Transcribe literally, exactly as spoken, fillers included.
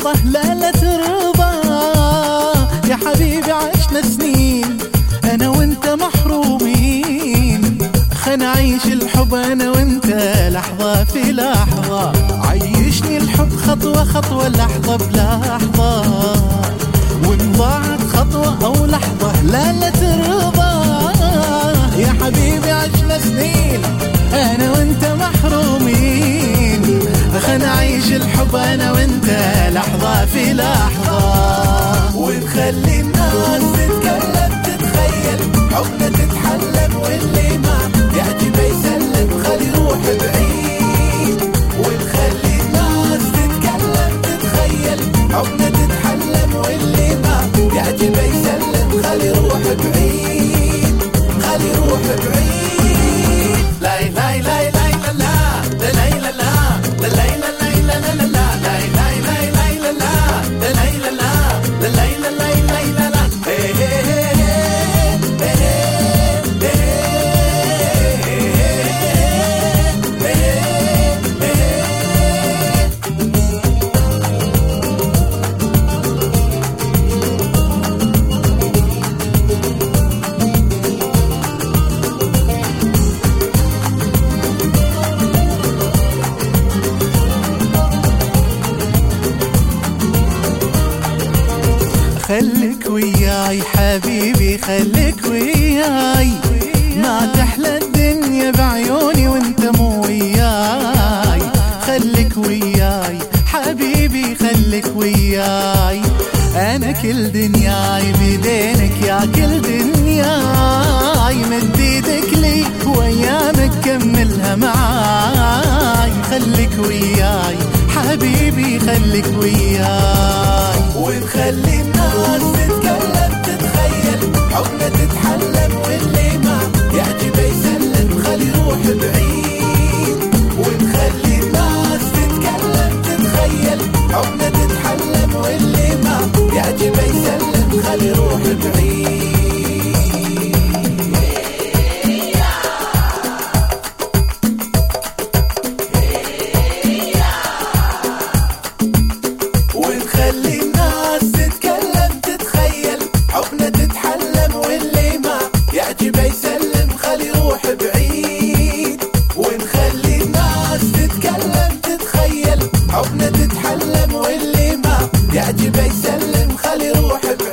لحظة لا لا ترضى يا حبيبي، عشنا سنين أنا وأنت محرومين، خلنا نعيش الحب أنا وأنت لحظة في لحظة، عيشني الحب خطوة خطوة لحظة بلحظة، وإن ضاعت خطوة أو لحظة لا لا ترضى يا حبيبي، عشنا سنين أنا وأنت محرومين، خلنا نعيش الحب أنا وأنت لحظة في لحظة، ونخلي الناس تتكلم تتخيل حبنا تتحلم، واللي ما يعجبه يسلم خلي يروح بعيد، ونخلي الناس تتكلم تتخيل حبنا تتحلم، واللي ما يعجبه يسلم خلي يروح بعيد، خلي يروح بعيد. لا لا لا لا لا لا لا لا لا لا لا خليك وياي حبيبي، خليك وياي، ما تحلى الدنيا بعيوني وانت مو وياي، خليك وياي حبيبي خليك وياي، انا كل دنياي بيدينك يا كل دنياي، مد ايدك لي وايامك كملها معاي، خليك وياي حبيبي خليك وياي، ونخلي الناس تتكلم تتخيل حبنا تتحلم، واللي ما يعجبه يسلم خلي يروح بعيد، ونخلي الناس تتكلم تتخيل حبنا تتحلم، واللي ما يعجبه يسلم خلي يروح بعيد. ونخلي الناس تتكلم تتخيل حبنا تتحلم، واللي ما يعجبه يسلم خلي يروح بعيد، ونخلي الناس تتكلم تتخيل حبنا تتحلم، واللي ما يعجبه يسلم خلي يروح بعيد.